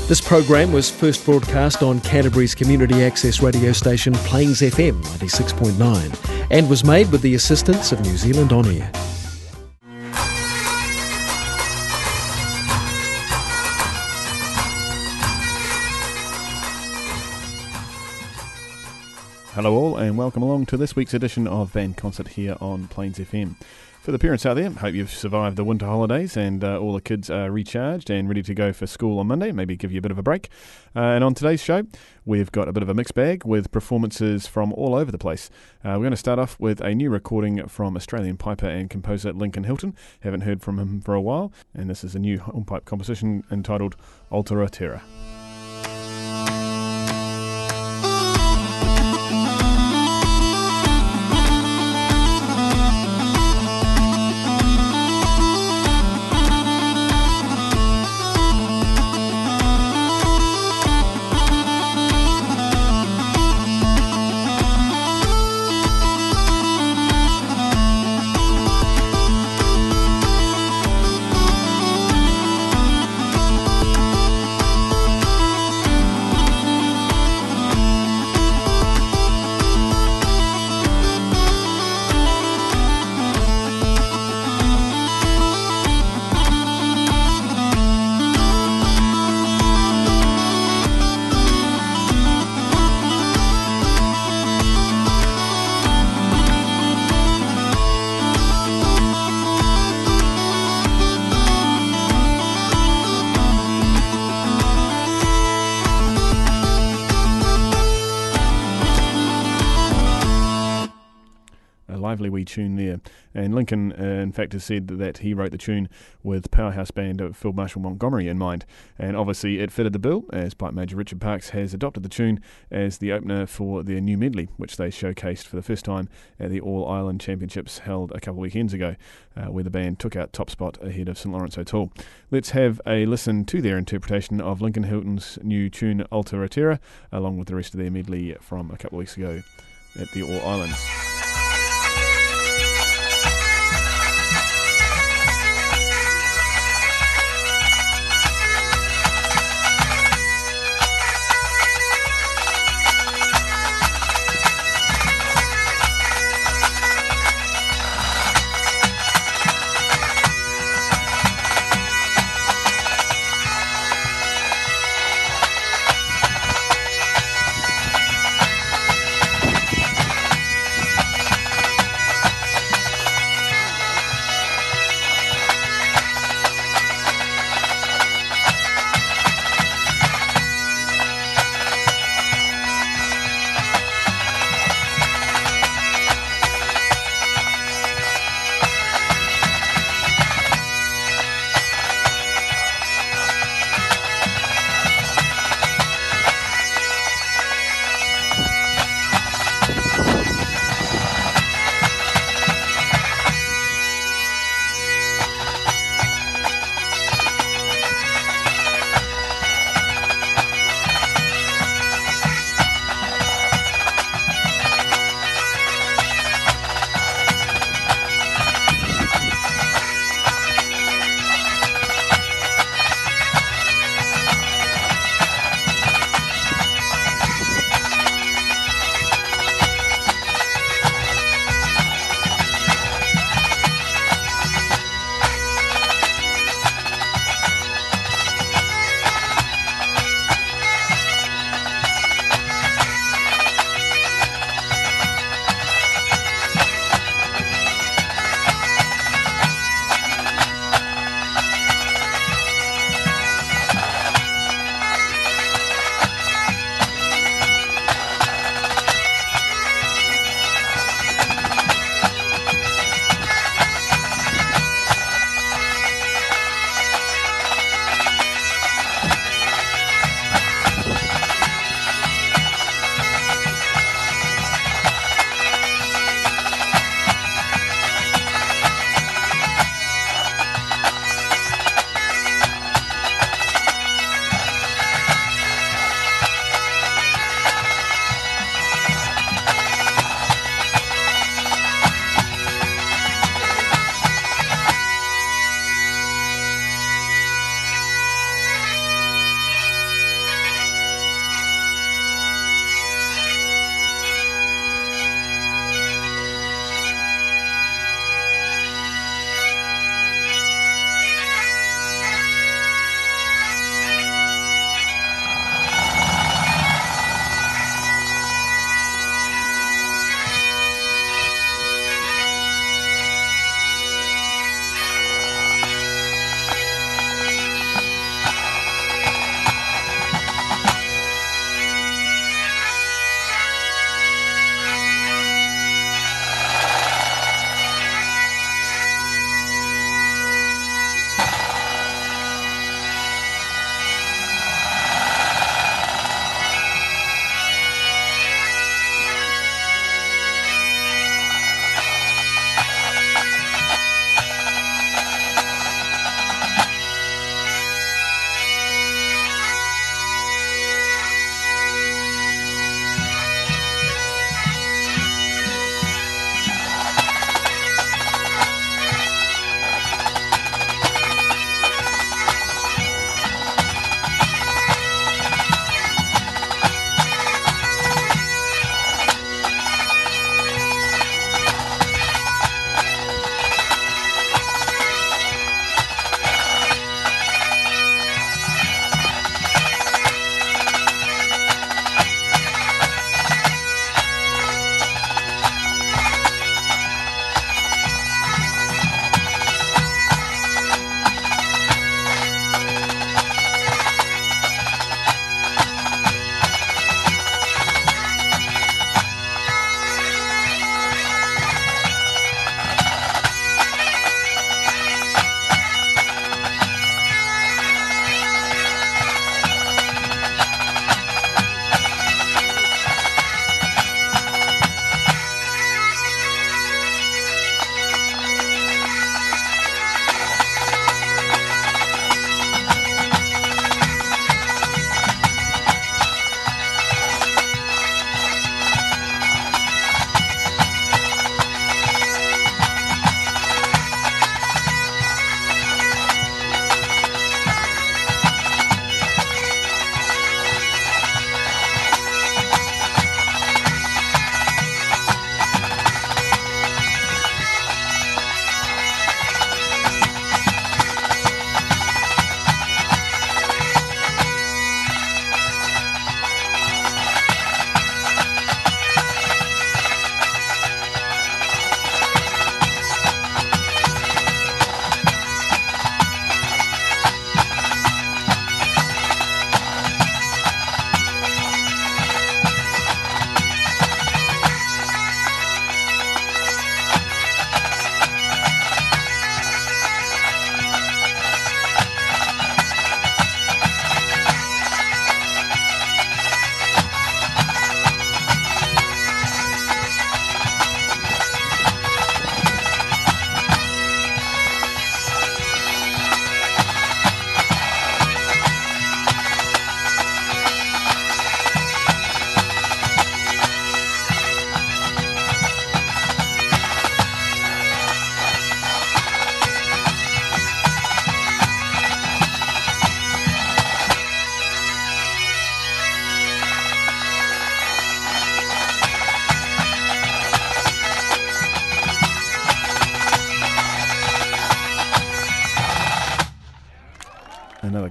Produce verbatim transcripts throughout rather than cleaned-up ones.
This program was first broadcast on Canterbury's community access radio station Plains F M ninety-six point nine and was made with the assistance of New Zealand On Air. Hello all and welcome along to this week's edition of Van Concert here on Plains F M. For the parents out there, hope you've survived the winter holidays and uh, all the kids are recharged and ready to go for school on Monday, maybe give you a bit of a break. Uh, and on today's show, we've got a bit of a mixed bag with performances from all over the place. Uh, we're going to start off with a new recording from Australian piper and composer Lincoln Hilton. Haven't heard from him for a while, and this is a new hornpipe composition entitled Altera Terra. Lively wee tune there, and Lincoln uh, in fact has said that he wrote the tune with powerhouse band of Field Marshal Montgomery in mind, and obviously it fitted the bill as Pipe Major Richard Parkes has adopted the tune as the opener for their new medley, which they showcased for the first time at the All Ireland Championships held a couple of weekends ago, uh, where the band took out top spot ahead of St Lawrence O'Toole. Let's have a listen to their interpretation of Lincoln Hilton's new tune Altera Terra, along with the rest of their medley from a couple of weeks ago at the All Islands.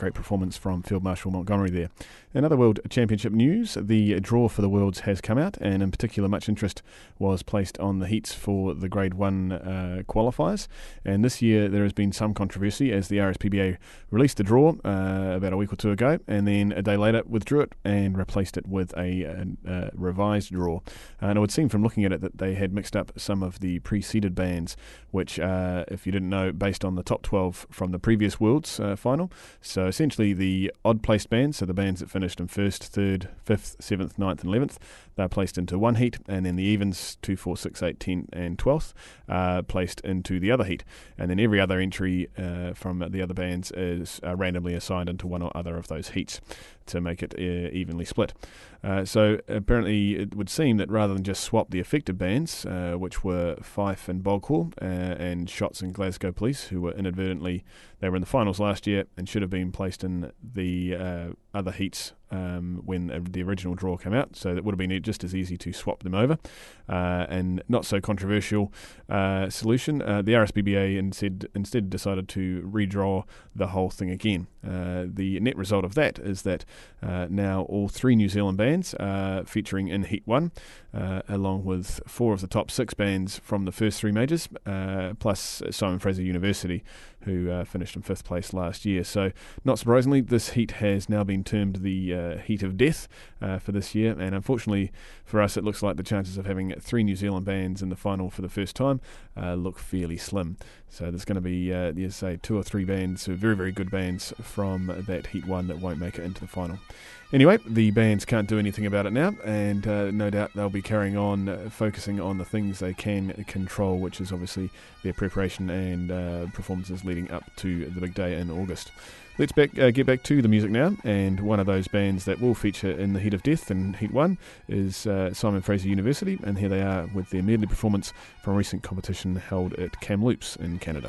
great performance from Field Marshal Montgomery there. In other World Championship news, the draw for the Worlds has come out, and in particular much interest was placed on the heats for the Grade one uh, qualifiers. And this year there has been some controversy as the R S P B A released the draw uh, about a week or two ago, and then a day later withdrew it and replaced it with a, a, a revised draw. And it would seem from looking at it that they had mixed up some of the pre-seeded bands, which, uh, if you didn't know, based on the top twelve from the previous Worlds uh, final. So essentially the odd-placed bands, so the bands that finished in first, third, fifth, seventh, ninth and eleventh, they're placed into one heat, and then the evens, two, four, six, eight, ten and twelfth, uh, placed into the other heat. And then every other entry uh, from the other bands is uh, randomly assigned into one or other of those heats to make it uh, evenly split. Uh, so apparently it would seem that rather than just swap the affected bands, uh, which were Fife and Boghall uh, and Shots and Glasgow Police, who were inadvertently, they were in the finals last year and should have been placed in the uh, other heats um, when the original draw came out, so it would have been just as easy to swap them over. Uh, and not so controversial uh, solution, uh, the R S P B A instead, instead decided to redraw the whole thing again. Uh, the net result of that is that uh, now all three New Zealand bands are featuring in Heat one, uh, along with four of the top six bands from the first three majors, uh, plus Simon Fraser University, who uh, finished in fifth place last year. So, not surprisingly, this heat has now been termed the uh, heat of death uh, for this year, and unfortunately for us, it looks like the chances of having three New Zealand bands in the final for the first time uh, look fairly slim. So there's going to be, uh, you say, two or three bands, so very, very good bands from that Heat one that won't make it into the final. Anyway, the bands can't do anything about it now, and uh, no doubt they'll be carrying on uh, focusing on the things they can control, which is obviously their preparation and uh, performances leading up to the big day in August. Let's back, uh, get back to the music now, and one of those bands that will feature in the Heat of Death in Heat one is uh, Simon Fraser University, and here they are with their medley performance from a recent competition held at Kamloops in Canada.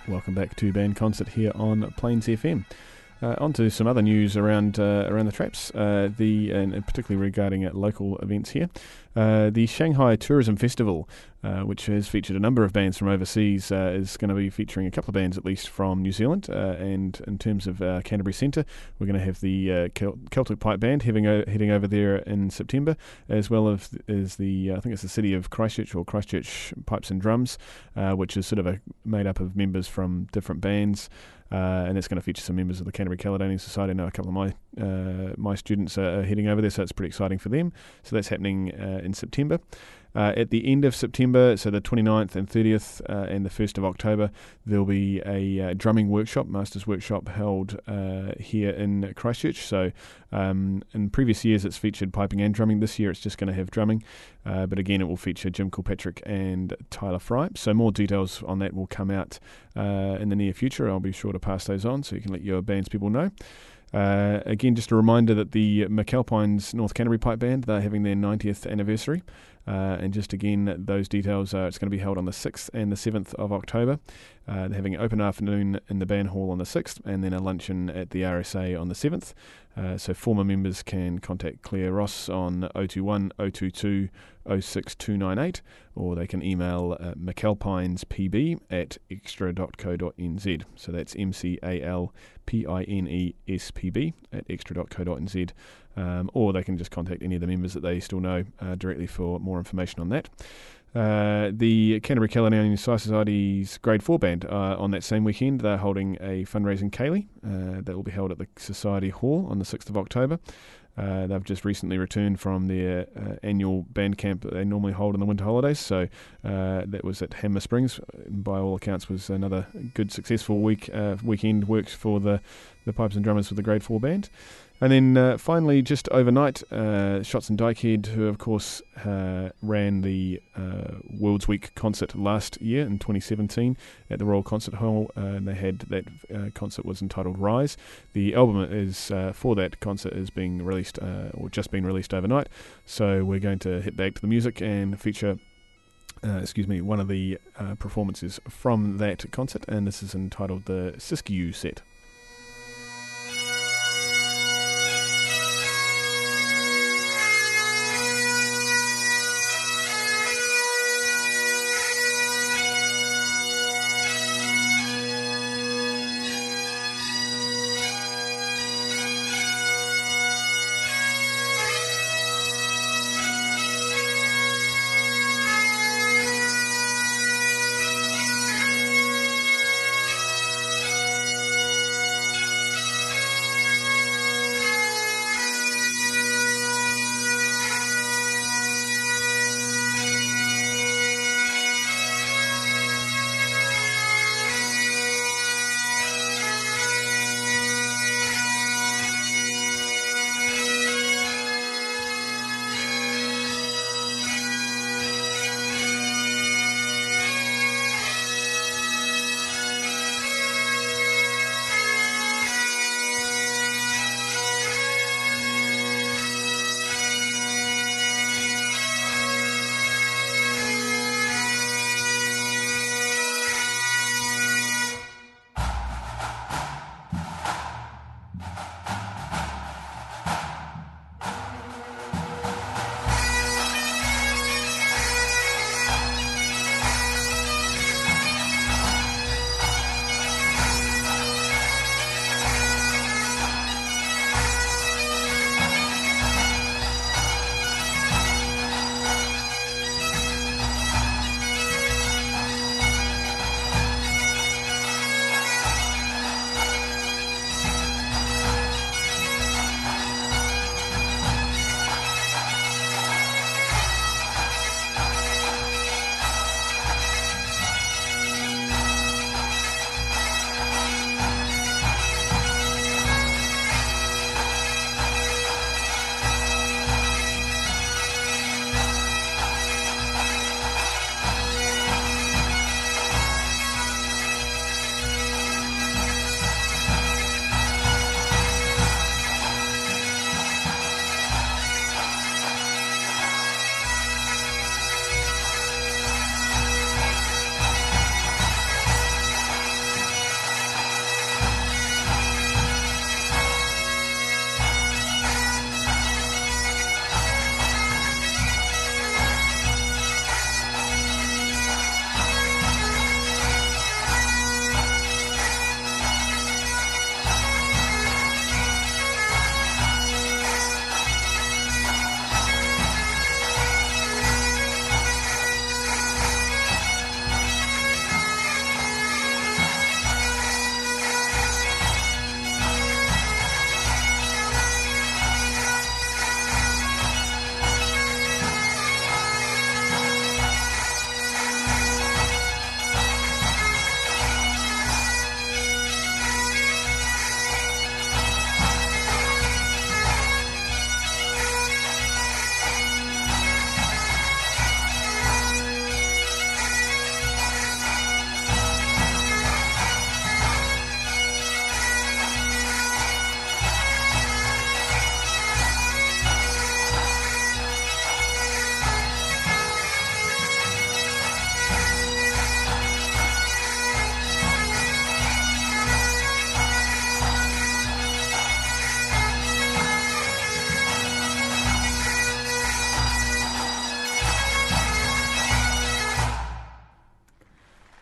Welcome back to Band Concert here on Plains F M. Uh, on to some other news around uh, around the traps, uh, the and particularly regarding uh, local events here. Uh, the Shanghai Tourism Festival, uh, which has featured a number of bands from overseas, uh, is going to be featuring a couple of bands at least from New Zealand. Uh, and in terms of uh, Canterbury Centre, we're going to have the uh, Kel- Celtic Pipe Band heading, o- heading over there in September, as well as, as the, uh, I think it's the city of Christchurch or Christchurch Pipes and Drums, uh, which is sort of a, made up of members from different bands. Uh, and it's going to feature some members of the Canterbury Caledonian Society. I know a couple of my uh, my students are heading over there, so it's pretty exciting for them. So that's happening uh, in September. Uh, at the end of September, so the twenty-ninth and thirtieth uh, and the first of October, there'll be a uh, drumming workshop, Masters Workshop, held uh, here in Christchurch. So um, in previous years it's featured piping and drumming. This year it's just going to have drumming. Uh, but again, it will feature Jim Kilpatrick and Tyler Fry. So more details on that will come out uh, in the near future. I'll be sure to pass those on so you can let your band's people know. Uh, again, just a reminder that the McAlpines North Canterbury Pipe Band, they're having their ninetieth anniversary. Uh, and just again, those details, are, it's going to be held on the sixth and the seventh of October. Uh, they're having an open afternoon in the band hall on the sixth and then a luncheon at the R S A on the seventh. Uh, so former members can contact Claire Ross on oh two one, oh two two, oh six two nine eight, or they can email uh, mcalpinespb at extra dot co dot n z. So that's M C A L P I N E S P B at extra dot co dot n z. Um, or they can just contact any of the members that they still know uh, directly for more information on that. Uh, the Canterbury Caledonian Society's Grade four Band uh, on that same weekend, they're holding a fundraising ceilidh uh, that will be held at the Society Hall on the sixth of October. Uh, they've just recently returned from their uh, annual band camp that they normally hold in the winter holidays, so uh, that was at Hammer Springs. By all accounts, was another good, successful week uh, weekend works for the, the pipes and drummers for the Grade four Band. And then uh, finally, just overnight, uh, Shots and Dykehead, who of course uh, ran the uh, World's Week concert last year in twenty seventeen at the Royal Concert Hall, uh, and they had that uh, concert was entitled Rise. The album is uh, for that concert is being released uh, or just been released overnight, so we're going to hit back to the music and feature Uh, excuse me, one of the uh, performances from that concert, and this is entitled the Siskiyou Set.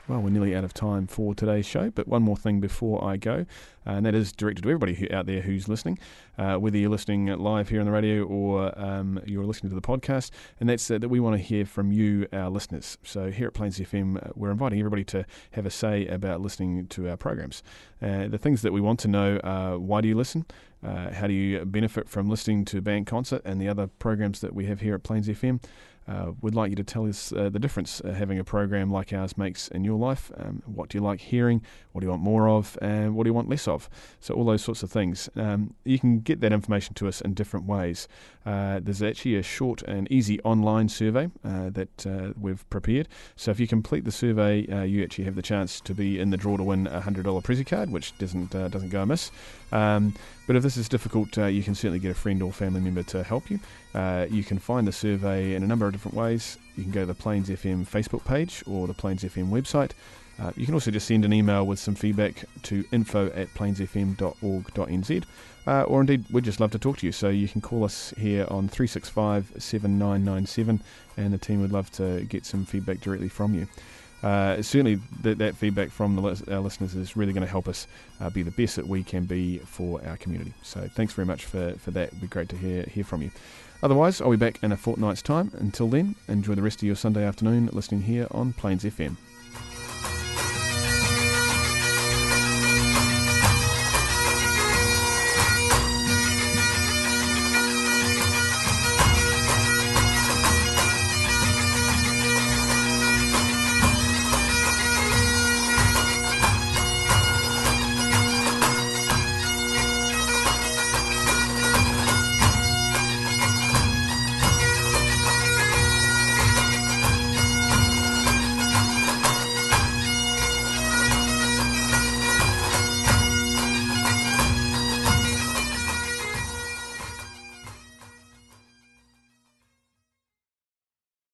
Well, we're nearly out of time for today's show, but one more thing before I go, uh, and that is directed to everybody who, out there who's listening, uh, whether you're listening live here on the radio or um, you're listening to the podcast, and that's uh, that we want to hear from you, our listeners. So here at Plains F M, uh, we're inviting everybody to have a say about listening to our programs. Uh, the things that we want to know are, why do you listen? Uh, how do you benefit from listening to Band Concert and the other programs that we have here at Plains F M? Uh, we'd like you to tell us uh, the difference uh, having a program like ours makes in your life. Um, what do you like hearing? What do you want more of? And what do you want less of? So all those sorts of things. Um, you can get that information to us in different ways. Uh, there's actually a short and easy online survey uh, that uh, we've prepared. So if you complete the survey, uh, you actually have the chance to be in the draw to win a one hundred dollars Prezi card, which doesn't uh, doesn't go amiss. Um, but if this is difficult, uh, you can certainly get a friend or family member to help you. Uh, you can find the survey in a number of different ways. You can go to the Plains F M Facebook page or the Plains F M website. Uh, you can also just send an email with some feedback to info at plains f m dot org dot n z. Uh, or indeed, we'd just love to talk to you. So you can call us here on three six five, seven nine nine seven, and the team would love to get some feedback directly from you. Uh, certainly th- that feedback from the lis- our listeners is really going to help us uh, be the best that we can be for our community. So thanks very much for, for that. It'd be great to hear hear from you. Otherwise, I'll be back in a fortnight's time. Until then, enjoy the rest of your Sunday afternoon listening here on Plains F M.